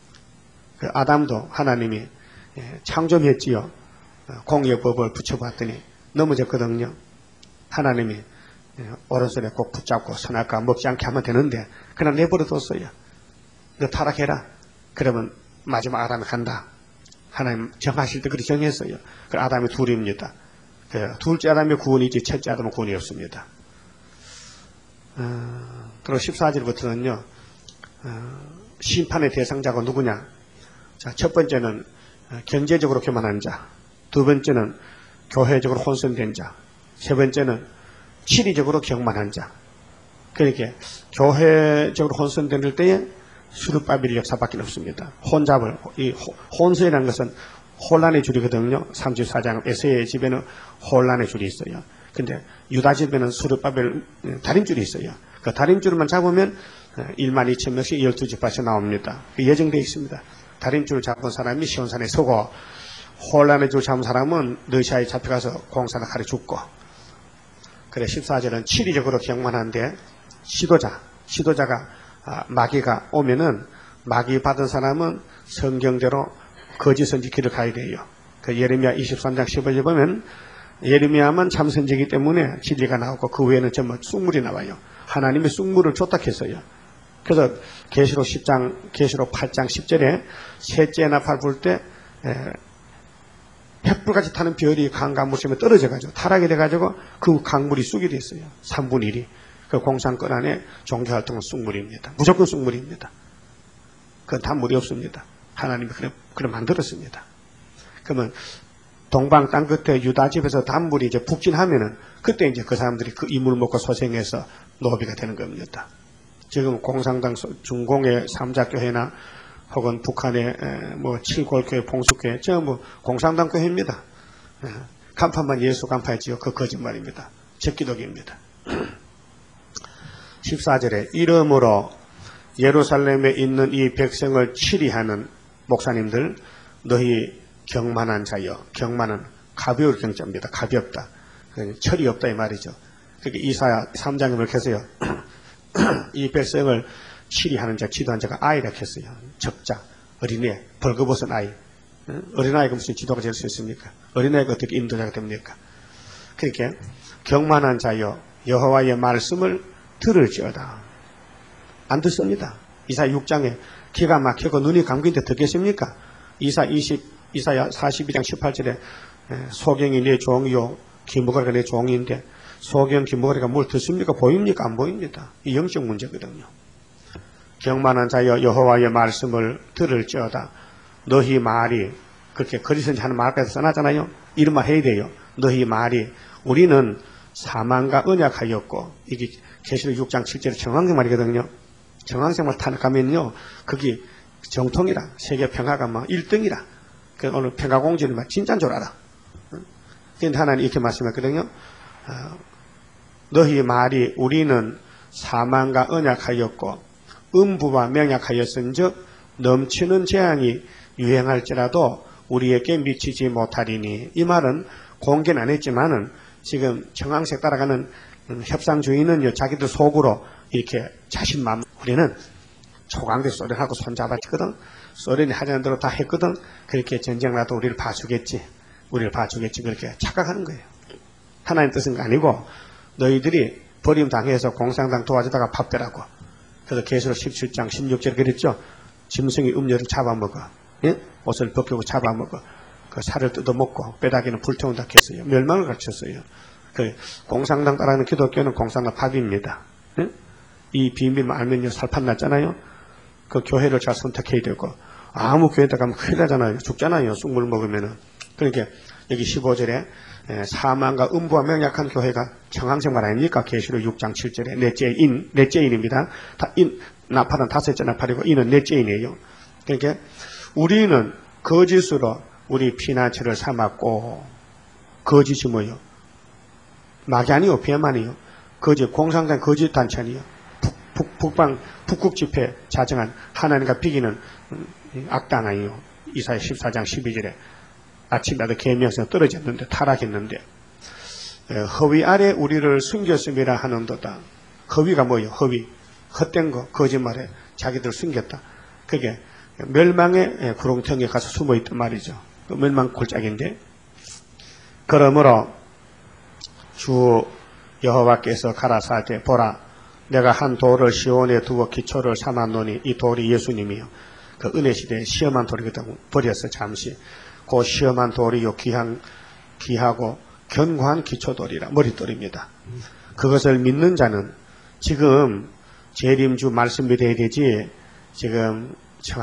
그 아담도 하나님이 에, 창조했지요. 어, 공예법을 붙여봤더니 넘어졌거든요. 하나님이 오른손에 꼭 붙잡고 선악과 먹지 않게 하면 되는데 그냥 내버려뒀어요. 너 타락해라. 그러면 마지막 아담이 간다. 하나님 정하실 때 그렇게 정했어요. 그 아담이 둘입니다. 그 둘째 아담의 구원이지 첫째 아담은 구원이 없습니다. 어, 그리고 십사 절부터는요. 어, 심판의 대상자가 누구냐. 자, 첫 번째는 경제적으로 교만한 자. 두 번째는 교회적으로 혼선된 자. 세 번째는 치리적으로 경만한 자. 그러니까 교회적으로 혼선될 때에 수르바벨 역사밖에 없습니다. 혼잡을, 이 혼서이라는 것은 혼란의 줄이거든요. 삼십사 장 에서의 집에는 혼란의 줄이 있어요. 근데 유다 집에는 수르바벨 다림줄이 있어요. 그 다림줄만 잡으면 일만 이천 명씩 열두 지파에서 나옵니다. 예정되어 있습니다. 다림줄을 잡은 사람이 시온산에 서고 혼란의 줄 잡은 사람은 러시아에 잡혀가서 공산당하러 죽고. 그래 십사 절은 치리적으로 경만한데 지도자, 지도자가 아, 마귀가 오면은 마귀 받은 사람은 성경대로 거짓 선지 길을 가야 돼요. 그 예레미야 이십삼 장 십오 절에 보면 예레미야만 참선지이기 때문에 진리가 나오고 그 외에는 전부 쑥물이 나와요. 하나님의 쑥물을 줬다 했어요. 그래서 계시록 십 장, 계시록 팔 장 십 절에 셋째 나팔 불 때 횃불같이 타는 별이 강간물심에 떨어져가지고 타락이 돼가지고 그 강물이 쑥이 됐어요. 삼분의 일이. 그 공산권 안에 종교활동은 쑥물입니다. 무조건 쑥물입니다. 그건 다 물이 없습니다. 하나님이 그래, 그래 만들었습니다. 그러면 동방 땅 끝에 유다 집에서 단물이 이제 북진하면은 그때 이제 그 사람들이 그 이물 먹고 소생해서 노비가 되는 겁니다. 지금 공산당 중공의 삼자교회나 혹은 북한의 뭐 칠골교회, 봉수교회 전부 공산당 교회입니다. 간판만 예수 간판이지요. 그 거짓말입니다. 적기독입니다. 십사 절에 이름으로 예루살렘에 있는 이 백성을 치리하는 목사님들 너희 경만한 자여. 경만은 가벼울 경자입니다. 가볍다. 철이 없다 이 말이죠. 그러니까 이사야 삼 장에 그렇게 해서요. 이 백성을 치리하는 자, 지도한 자가 아이라 했어요. 적자, 어린애, 벌거벗은 아이. 어린아이가 무슨 지도가 될 수 있습니까? 어린아이가 어떻게 인도자가 됩니까? 그러니까 경만한 자여 여호와의 말씀을 들을지어다. 안 듣습니다. 이사야 육 장에 기가 막히고 눈이 감긴데 듣겠습니까? 이사 이십, 이사야 사십이 장 십팔 절에 소경이 내 종이요 기무거리가 내 종인데 소경 기무거리가 뭘 듣습니까? 보입니까? 안 보입니다. 이 영적 문제거든요. 경만한 자여 여호와의 말씀을 들을지어다. 너희 말이 그렇게 거짓선지 하는 말까지 써놨잖아요. 이런 말 해야 돼요. 너희 말이 우리는 사망과 언약하였고 이게 계시록 육 장 칠 절에 정황생 말이거든요. 정황생말 타락하면요 거기 정통이라 세계 평화가 막 일 등이라. 그 오늘 평화공주는 막 진짜인 줄 알아. 그런데 하나님 이렇게 말씀했거든요. 어, 너희 말이 우리는 사망과 언약하였고 음부와 명약하였은즉 넘치는 재앙이 유행할지라도 우리에게 미치지 못하리니. 이 말은 공개는 안 했지만은 지금 정황색 따라가는 협상주의는요 자기들 속으로 이렇게 자신만 우리는 초강대 소련하고 손잡았거든. 소련이 하자는 대로 다 했거든. 그렇게 전쟁 나도 우리를 봐주겠지. 우리를 봐주겠지. 그렇게 착각하는 거예요. 하나님 뜻은 아니고 너희들이 버림당해서 공산당 도와주다가 밥되라고. 그래서 계시록 십칠 장 십육 절에 그랬죠. 짐승이 음료를 잡아먹어. 예? 옷을 벗기고 잡아먹어. 그 살을 뜯어먹고 뼈다귀는 불태운다 했어요. 멸망을 가르쳤어요. 그 공산당 따라하는 기독교는 공산당 밥입니다. 예? 이 비밀만 알면요 살판 났잖아요. 그 교회를 잘 선택해야 되고 아무 교회에다 가면 큰일 나잖아요. 죽잖아요. 쑥물 먹으면은. 그러니까 여기 십오 절에 사망과 음부와 명약한 교회가 정황생말 아닙니까? 계시록 육 장 칠 절에 넷째 인, 넷째 인입니다. 다 인, 나팔은 다섯째 나팔이고 인은 넷째 인이에요. 그러니까 우리는 거짓으로 우리 피난처를 삼았고 거짓이 뭐예요? 막이 아니요 뱀아니요. 거짓 공산당 거짓 단체니요. 북, 북, 북방 북극 집회 자정한 하나님과 비기는 악당 아니요. 이사야 십사 장 십이 절에 아침마다 계명성 떨어졌는데 타락했는데 허위 아래 우리를 숨겼음이라 하는도다. 허위가 뭐예요? 허위. 헛된 거 거짓말에 자기들 숨겼다. 그게 멸망의 구렁텅이에 가서 숨어있단 말이죠. 멸망 골짜기인데 그러므로 주 여호와께서 가라사대 보라 내가 한 돌을 시온에 두어 기초를 삼았노니 이 돌이 예수님이요. 그 은혜 시대에 시험한 돌이거든 버렸어 잠시. 그 시험한 돌이요 귀한, 귀하고 견고한 기초돌이라 머릿돌입니다. 그것을 믿는 자는 지금 재림주 말씀 믿어야 되지 지금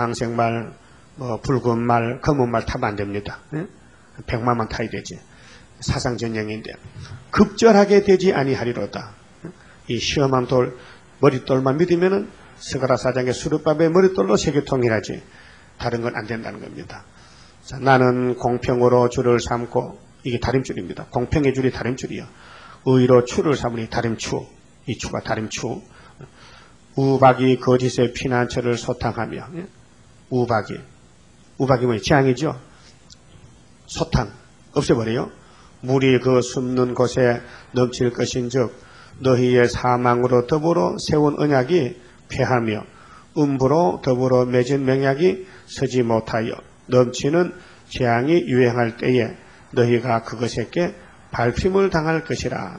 청황색말 뭐 붉은 말 검은 말 타면 안 됩니다. 예? 백만만 타야 되지. 사상전쟁인데 급절하게 되지 아니하리로다. 이 시험한 돌 머릿돌만 믿으면은 스가랴 사장의 수르밥의 머릿돌로 세계 통일하지 다른 건 안 된다는 겁니다. 자, 나는 공평으로 줄을 삼고 이게 다림줄입니다. 공평의 줄이 다림줄이요. 의로 추를 삼으니 다림추. 이 추가 다림추. 우박이 거짓의 피난처를 소탕하며 우박이 우박이 뭐예요? 재앙이죠. 소탕 없애버려요. 물이 그 숨는 곳에 넘칠 것인즉 너희의 사망으로 더불어 세운 언약이 패하며 음부로 더불어 맺은 맹약이 서지 못하여 넘치는 재앙이 유행할 때에 너희가 그것에게 발핌을 당할 것이라.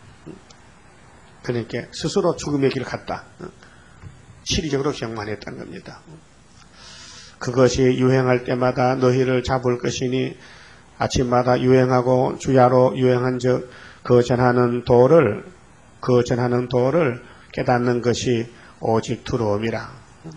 그러니까 스스로 죽음의 길을 갔다. 시리적으로 경만했다는 겁니다. 그것이 유행할 때마다 너희를 잡을 것이니 아침마다 유행하고 주야로 유행한 즉 그 전하는 도를 그 전하는 도를 깨닫는 것이 오직 두려움이라.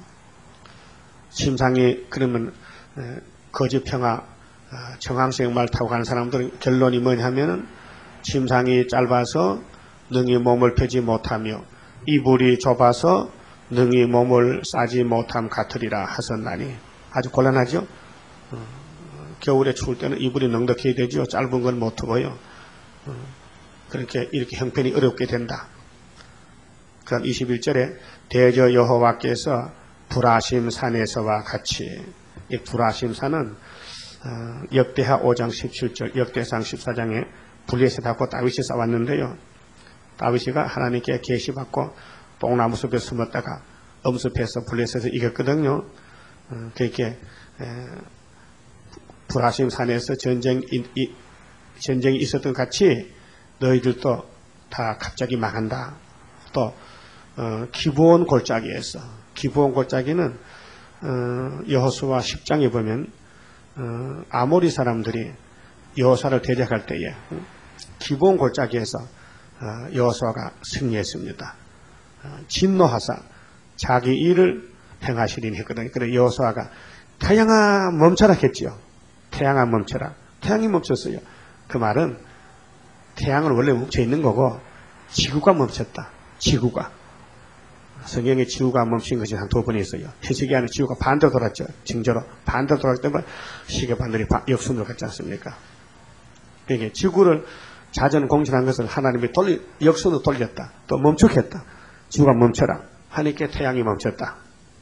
심상이 그러면 거짓 평화 정황생 말 타고 가는 사람들은 결론이 뭐냐 하면은 심상이 짧아서 능히 몸을 펴지 못하며 이불이 좁아서 능히 몸을 싸지 못함 같으리라 하셨나니. 아주 곤란하죠. 어, 겨울에 추울 때는 이불이 넉넉해야 되죠. 짧은 건 못 트고요. 어, 그렇게 이렇게 형편이 어렵게 된다. 그럼 이십일 절에 대저 여호와께서 불하심 산에서와 같이, 이 불하심 산은 어, 역대하 오 장 십칠 절, 역대상 십사 장에 블레셋하고 다윗이 싸웠는데요. 다윗이가 하나님께 계시받고 뽕나무 숲에 숨었다가 엄습해서 블레셋을 이겼거든요. 어, 그렇게 에, 불하심 산에서 전쟁, 이, 이, 전쟁이 있었던 같이 너희들도 다 갑자기 망한다. 또 어, 기브온 골짜기에서 기브온 골짜기는 어, 여호수아 십 장에 보면 어, 아모리 사람들이 여호수아를 대적할 때에 기브온 골짜기에서 어, 여호수아가 승리했습니다. 어, 진노하사 자기 일을 행하시리니 했거든요. 그래 여호수아가 태양아 멈춰라 했지요. 태양아 멈춰라. 태양이 멈췄어요. 그 말은 태양은 원래 멈춰 있는 거고 지구가 멈췄다. 지구가. 성경에 지구가 멈춘 것이 한 두 번 있어요. 해석이 안에 지구가 반대로 돌았죠. 징조로 반대로 돌았을 때만 시계 반들이 역순으로 갔지 않습니까? 그러니까 지구를 자전 공전한 것을 하나님이 돌리, 역순으로 돌렸다. 또 멈추겠다. 지구가 멈춰라. 하니까 태양이 멈췄다.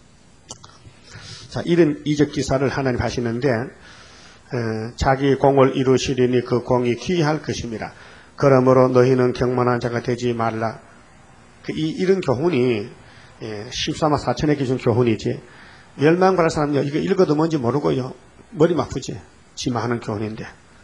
자, 이런 이적 기사를 하나님 하시는데 에, 자기 공을 이루시리니 그 공이 귀할 것입니다. 그러므로 너희는 경건한 자가 되지 말라. 그 이, 이런 교훈이 예, 십삼만 사천에 기준 교훈이지 멸망받을 사람은요 이거 읽어도 뭔지 모르고요 머리 아프지 지마하는 교훈인데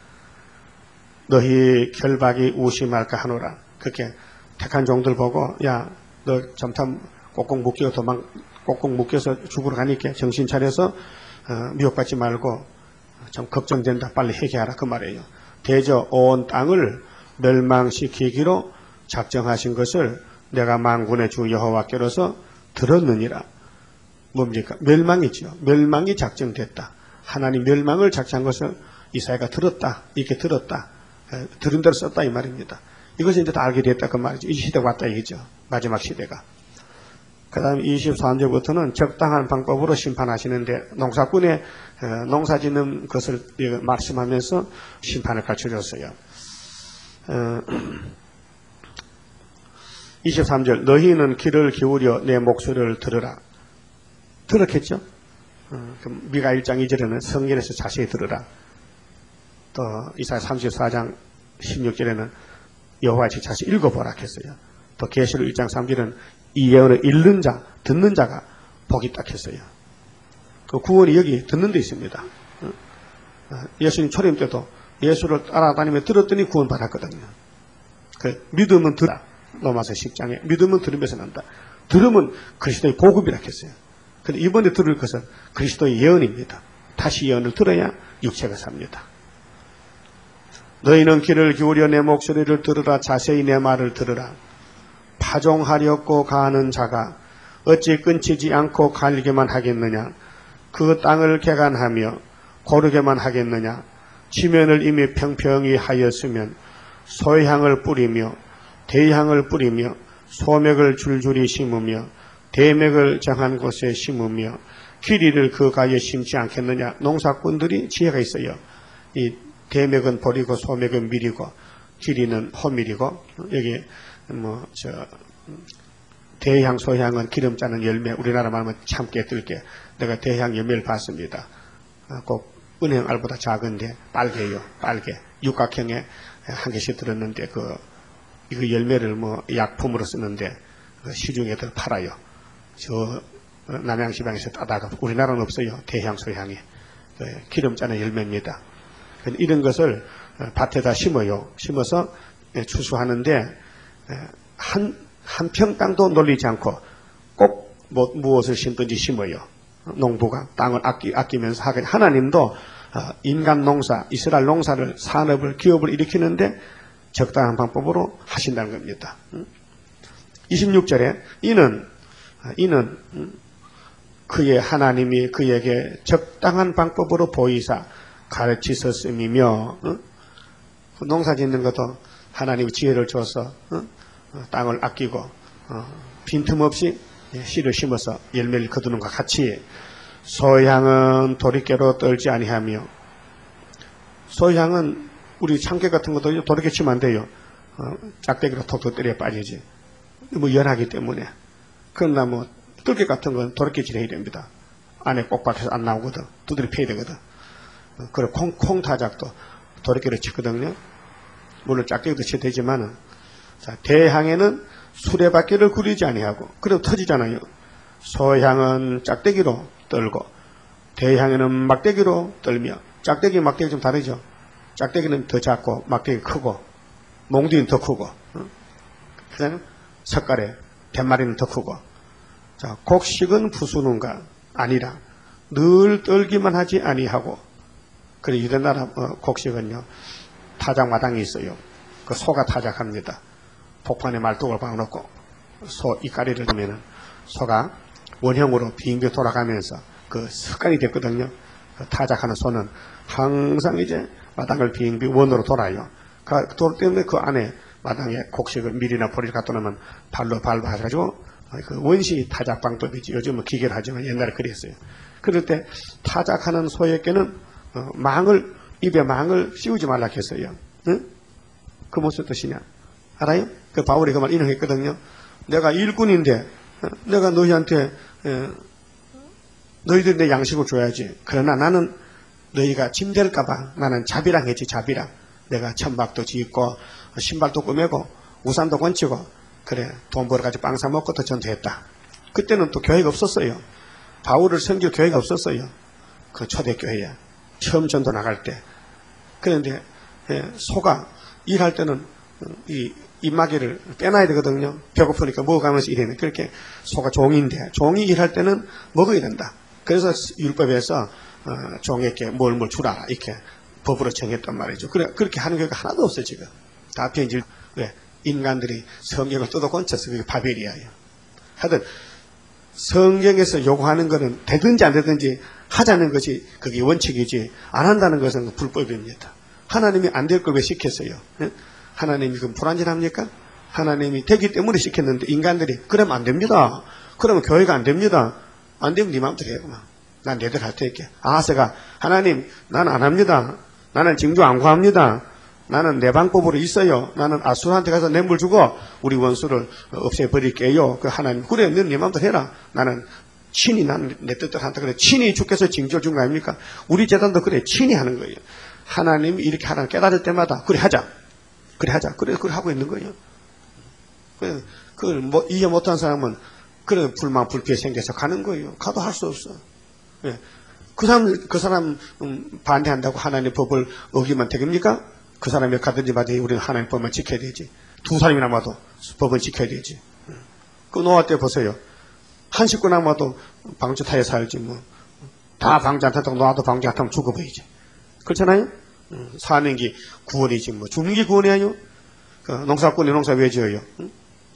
너희 결박이 우심할까 하노라. 그렇게 택한 종들 보고 야 너 잠깐 꼭꼭 묶여 도망 꼭꼭 묶여서 죽으러 가니까 정신 차려서 어, 미혹받지 말고 좀 걱정된다. 빨리 회개하라 그 말이에요. 대저 온 땅을 멸망시키기로 작정하신 것을 내가 만군의 주 여호와께로서 들었느니라. 뭡니까? 멸망이죠. 멸망이 작정됐다. 하나님 멸망을 작정한 것을 이사야가 들었다. 이렇게 들었다. 에, 들은 대로 썼다 이 말입니다. 이것을 이제 다 알게 됐다 그 말이죠. 이 시대가 왔다 이거죠. 마지막 시대가. 그 다음에 이십삼 절부터는 적당한 방법으로 심판하시는데 농사꾼의 에, 농사 짓는 것을 말씀하면서 심판을 가르쳐줬어요. 어, 이십삼 절 너희는 귀를 기울여 내 목소리를 들으라. 들었겠죠? 어, 미가 일 장 이 절에는 성경에서 자세히 들으라. 또 이사야 삼십사 장 십육 절에는 여호와의 책 자세히 읽어보라 했어요. 또 계시록 일 장 삼 절은 이 예언을 읽는 자, 듣는 자가 복이 딱 했어요. 그 구원이 여기 듣는 데 있습니다. 어? 예수님 초림 때도 예수를 따라다니며 들었더니 구원 받았거든요. 그 믿음은 들라. 로마서 십 장에 믿음은 들으면서 난다. 들으면 그리스도의 복음이라 했어요. 근데 이번에 들을 것은 그리스도의 예언입니다. 다시 예언을 들어야 육체가 삽니다. 너희는 귀를 기울여 내 목소리를 들으라. 자세히 내 말을 들으라. 파종하려고 가는 자가 어찌 끊치지 않고 갈리게만 하겠느냐. 그 땅을 개간하며 고르게만 하겠느냐. 지면을 이미 평평히 하였으면 소향을 뿌리며 대향을 뿌리며 소맥을 줄줄이 심으며 대맥을 정한 곳에 심으며 귀리를 그 가에 심지 않겠느냐. 농사꾼들이 지혜가 있어요. 이 대맥은 보리고 소맥은 밀이고 귀리는 호밀이고 여기 뭐 저 대향 소향은 기름 짜는 열매. 우리나라 말하면 참깨 들깨. 내가 대향 열매를 봤습니다. 꼭 은행 알보다 작은데 빨개요. 빨개. 육각형에 한 개씩 들었는데 그 이거 열매를 뭐 약품으로 쓰는데 그 시중에들 팔아요. 저 남양시방에서 따다가 우리나라는 없어요. 대향 소향이 그 기름 짜는 열매입니다. 이런 것을 밭에다 심어요. 심어서 추수하는데 한 한 평 땅도 놀리지 않고 꼭 뭐, 무엇을 심든지 심어요. 농부가 땅을 아끼, 아끼면서 하게. 하나님도 인간 농사, 이스라엘 농사를, 산업을, 기업을 일으키는데 적당한 방법으로 하신다는 겁니다. 이십육 절에 이는, 이는 그의 하나님이 그에게 적당한 방법으로 보이사 가르치셨음이며, 농사 짓는 것도 하나님이 지혜를 줘서 땅을 아끼고 빈틈없이 씨를 심어서 열매를 거두는 것 같이 소향은 도리깨로 떨지 아니하며. 소향은 우리 참깨 같은 것도 도리깨 치면 안 돼요. 어, 짝대기로 톡톡 때려 빠지지. 뭐 연하기 때문에. 그러나 뭐 들깨 같은 건 도리깨 칠해야 됩니다. 안에 꼭 박혀서 안 나오거든. 두드려 패야 되거든. 어, 그리고 콩, 콩타작도 도리깨로 치거든요. 물론 짝대기도 쳐야 되지만은. 자, 대향에는 수레바퀴를 구리지 아니하고, 그래도 터지잖아요. 소향은 짝대기로 떨고, 대향에는 막대기로 떨며. 짝대기, 막대기 좀 다르죠? 짝대기는 더 작고, 막대기 크고, 몽둥이는 더 크고, 어? 그다음에 석가래, 뱃마리는 더 크고. 자, 곡식은 부수는가? 아니라, 늘 떨기만 하지 아니하고, 그래, 유대나라 어, 곡식은요, 타작마당이 있어요. 그 소가 타작합니다. 폭판에 말뚝을 박아놓고 소 이까리를 하면은 소가 원형으로 빙빙 돌아가면서 그 습관이 됐거든요. 그 타작하는 소는 항상 이제 마당을 빙빙 원으로 돌아요. 그 돌 때문에 그 안에 마당에 곡식을 밀이나 보리를 갖다 놓으면 발로 밟아가지고 그 원시 타작 방법이지. 요즘은 기계를 하지만 옛날에 그랬어요. 그럴 때 타작하는 소에게는 어, 망을 입에 망을 씌우지 말라 했어요. 응? 그 무슨 뜻이냐? 알아요? 그 바울이 그 말 인용했거든요. 내가 일꾼인데 내가 너희한테 에, 너희들 내 양식을 줘야지. 그러나 나는 너희가 짐될까봐 나는 자비랑 했지. 자비랑. 내가 천막도 짓고 신발도 꾸매고 우산도 건치고 그래 돈 벌어가지고 빵 사 먹고 더 전도했다. 그때는 또 교회가 없었어요. 바울을 섬길 교회가 없었어요. 그 초대교회에 처음 전도 나갈 때. 그런데 에, 소가 일할 때는 이 입마개를 빼놔야 되거든요. 배고프니까 먹어가면서 일해는. 그렇게 소가 종인데 종이 일할 때는 먹어야 된다. 그래서 율법에서 어, 종에게 뭘 뭘 주라 이렇게 법으로 정했단 말이죠. 그래, 그렇게 하는 경우가 하나도 없어요. 지금 다 변질. 왜? 인간들이 성경을 뜯어 건쳐서 그게 바벨이에요. 하여튼 성경에서 요구하는 것은 되든지 안 되든지 하자는 것이 그게 원칙이지 안 한다는 것은 불법입니다. 하나님이 안 될 걸 왜 시켰어요? 네? 하나님이 그럼 불안전합니까? 하나님이 되기 때문에 시켰는데 인간들이 그러면 안 됩니다. 그러면 교회가 안 됩니다. 안 되면 네 마음대로 해구만. 난 내대로 할 테니까. 아하스가 하나님 나는 안 합니다. 나는 징조 안 구합니다. 나는 내 방법으로 있어요. 나는 아수르한테 가서 뇌물 주고 우리 원수를 없애버릴게요. 그 하나님 그래 너는 네 마음대로 해라. 나는 친히 나는 내 뜻대로 한다. 그래 친히 주께서 징조 준 거 아닙니까? 우리 재단도 그래 친히 하는 거예요. 하나님이 이렇게 하나 깨달을 때마다 그래 하자. 그래 하자. 그래 그걸 하고 있는 거예요. 그래 그걸 뭐 이해 못한 사람은 그런 불만 불피에 생겨서 가는 거예요. 가도 할 수 없어. 예. 그 사람 그 사람 음, 반대한다고 하나님의 법을 어기면 되겠습니까? 그 사람이 가든지 말든지 우리는 하나님의 법을 지켜야 되지. 두 사람이 남아도 법을 지켜야 되지. 그 노아 때 보세요. 한 식구 남아도 방주 타에 살지 뭐. 다 방주 안 타도 노아도 방주 안 타면 죽어버리지. 그렇잖아요? 음, 사는 게 구원이지 뭐. 죽는 게 구원이 아니요. 그 농사꾼이 농사 왜 지어요? 응?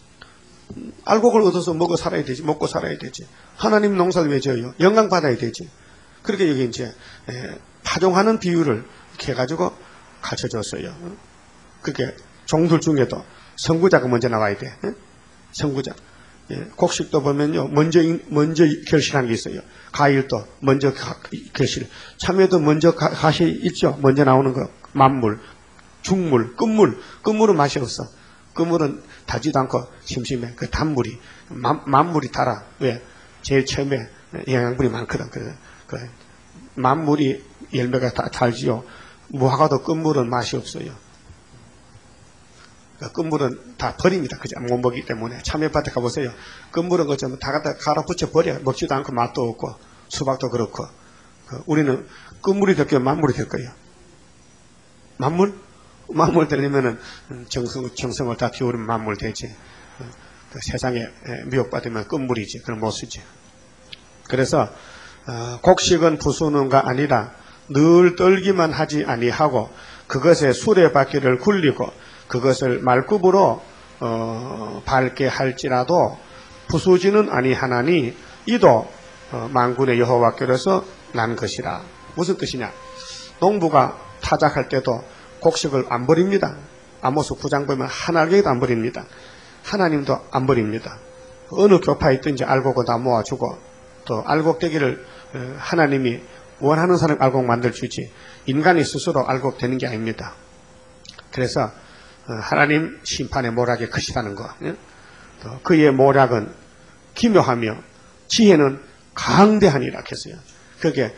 알곡을 얻어서 먹어 살아야 되지. 먹고 살아야 되지. 하나님 농사를 왜 지어요? 영광 받아야 되지. 그렇게 여기 이제 에, 파종하는 비유를 그렇게 해가지고 가르쳐줬어요. 그게 종들 중에도 선구자가 먼저 나와야 돼. 선구자. 예, 곡식도 보면요, 먼저, 먼저 결실하는 게 있어요. 과일도 먼저 가, 결실. 참외도 먼저 가, 가시 있죠? 먼저 나오는 거. 만물, 중물, 끝물. 끝물은 맛이 없어. 끝물은 달지도 않고 심심해. 그 단물이, 만, 만물이 달아. 왜? 제일 처음에 영양분이 많거든. 그래서, 그, 만물이 열매가 다 달지요. 무화과도 끝물은 맛이 없어요. 끝물은 다 버립니다. 그죠? 못 먹기 때문에. 참외밭에 가보세요. 끝물은 그좀 다 갖다 갈아 붙여 버려. 먹지도 않고 맛도 없고, 수박도 그렇고. 그 우리는 끝물이 될 거예요? 만물이 될 거예요? 만물? 만물 되려면은 정성, 정성을 다 기울이면 만물 되지. 그 세상에 미혹받으면 끝물이지. 그걸 못 쓰지. 그래서, 어, 곡식은 부수는가 아니라 늘 떨기만 하지 아니하고 그것의 수레바퀴를 굴리고 그것을 말굽으로 어, 밟게 할지라도 부수지는 아니하나니 이도 어, 만군의 여호와께로서 난 것이라. 무슨 뜻이냐? 농부가 타작할 때도 곡식을 안 버립니다. 아모스 구 장 보면 한 알갱이도 안 버립니다. 하나님도 안 버립니다. 어느 교파에 있든지 알곡을 다 모아주고 또 알곡되기를 어, 하나님이 원하는 사람 알곡 만들주지 인간이 스스로 알곡 되는 게 아닙니다. 그래서 하나님 심판의 모략이 크시다는 것. 그의 모략은 기묘하며 지혜는 강대하니라 했어요. 그게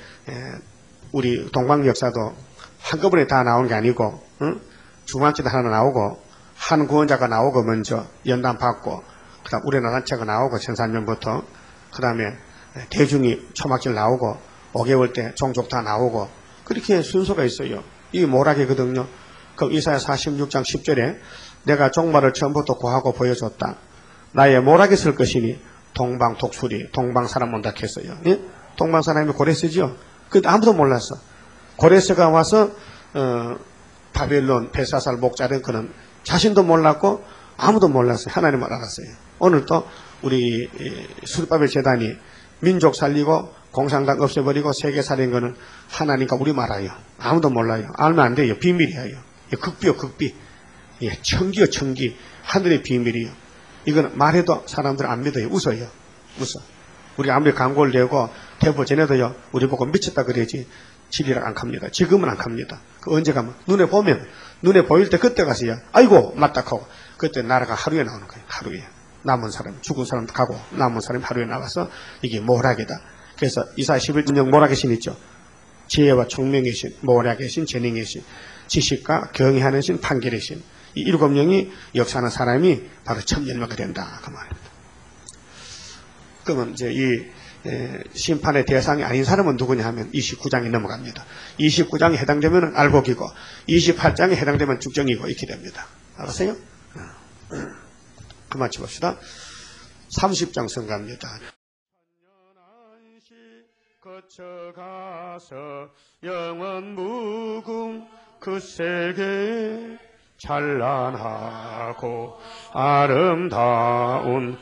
우리 동방 역사도 한꺼번에 다 나온 게 아니고 중앙지도 하나 나오고 한 구원자가 나오고 먼저 연단 받고 그다음 우리나라 단체가 나오고 천삼년부터 그 다음에 대중이 초막질 나오고 오 개월 때 종족 다 나오고 그렇게 순서가 있어요. 이게 모략이거든요. 그 이사야 사십육 장 십 절에 내가 종말을 처음부터 고하고 보여줬다. 나의 모략이 쓸 것이니 동방 독수리, 동방 사람 온다 했어요. 예? 동방 사람이 고레스죠. 근데 아무도 몰랐어. 고레스가 와서 어, 바벨론 벨사살 목자된 그는 자신도 몰랐고 아무도 몰랐어요. 하나님을 알았어요. 오늘도 우리 수르바벨 재단이 민족 살리고 공산당 없애버리고 세계 살린 거는 하나님과 우리 말아요. 아무도 몰라요. 알면 안 돼요. 비밀이에요. 극비요, 극비. 예, 청기요, 청기. 하늘의 비밀이요. 이건 말해도 사람들 안 믿어요. 웃어요. 웃어. 우리 아무리 광고를 내고 대보 전에도요, 우리 보고 미쳤다 그러지. 집이라 안 갑니다. 지금은 안 갑니다. 그 언제 가면 눈에 보면 눈에 보일 때 그때 가서요. 아이고 맞다 하고 그때 나라가 하루에 나오는 거예요. 하루에. 남은 사람, 죽은 사람 가고 남은 사람이 하루에 나와서 이게 모략이다. 그래서 이사야 십일 장 모략의 신 있죠. 지혜와 총명의 신, 모략의 신, 재능의 신, 지식과 경의하는 신, 판결의 신. 이 일곱 명이 역사하는 사람이 바로 천열매가 된다. 그 말입니다. 그러면 이제 이 에, 심판의 대상이 아닌 사람은 누구냐 하면 이십구 장이 넘어갑니다. 이십구 장에 해당되면 알곡이고 이십팔 장에 해당되면 죽정이고 이렇게 됩니다. 알았어요? 그만 쳐봅시다. 삼십 장 성가입니다. 거쳐가서 영원 무궁 그 세계 찬란하고 아름다운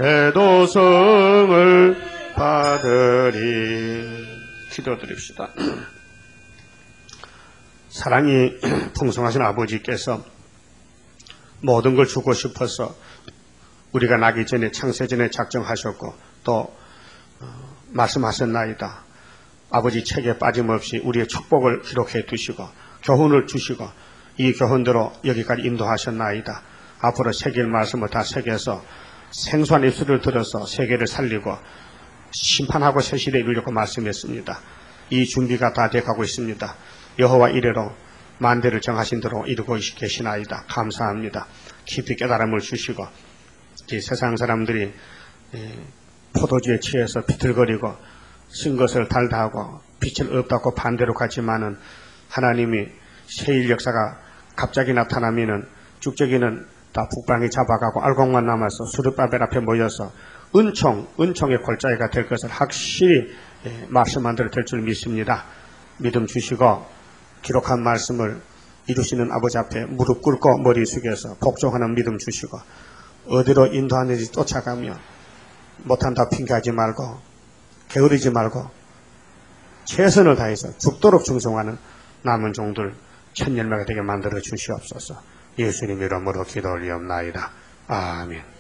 새도성을 받으리. 기도드립시다. 사랑이 풍성하신 아버지께서 모든 걸 주고 싶어서 우리가 나기 전에 창세전에 작정하셨고 또 말씀하셨나이다. 아버지 책에 빠짐없이 우리의 축복을 기록해 두시고 교훈을 주시고 이 교훈대로 여기까지 인도하셨나이다. 앞으로 새길 말씀을 다 새겨서 생소한 입술을 들어서 세계를 살리고 심판하고 새 시대에 이르려고 말씀했습니다. 이 준비가 다 돼가고 있습니다. 여호와 이래로 만대를 정하신 대로 이루고 계시나이다. 감사합니다. 깊이 깨달음을 주시고 이 세상 사람들이 포도주에 취해서 비틀거리고 쓴 것을 달다 하고 빛을 없다고 반대로 가지만은 하나님이 세일 역사가 갑자기 나타나면은 쭉저기는 다 북방이 잡아가고 알곡만 남아서 수르바벨 앞에 모여서 은총, 은총의 골짜기가 될 것을 확실히 말씀한 대로 될 줄 믿습니다. 믿음 주시고 기록한 말씀을 이루시는 아버지 앞에 무릎 꿇고 머리 숙여서 복종하는 믿음 주시고 어디로 인도하는지 쫓아가며 못한다 핑계하지 말고 게으르지 말고 최선을 다해서 죽도록 충성하는 남은 종들 천 열매가 되게 만들어 주시옵소서. 예수님 이름으로 기도 올리옵나이다. 아멘.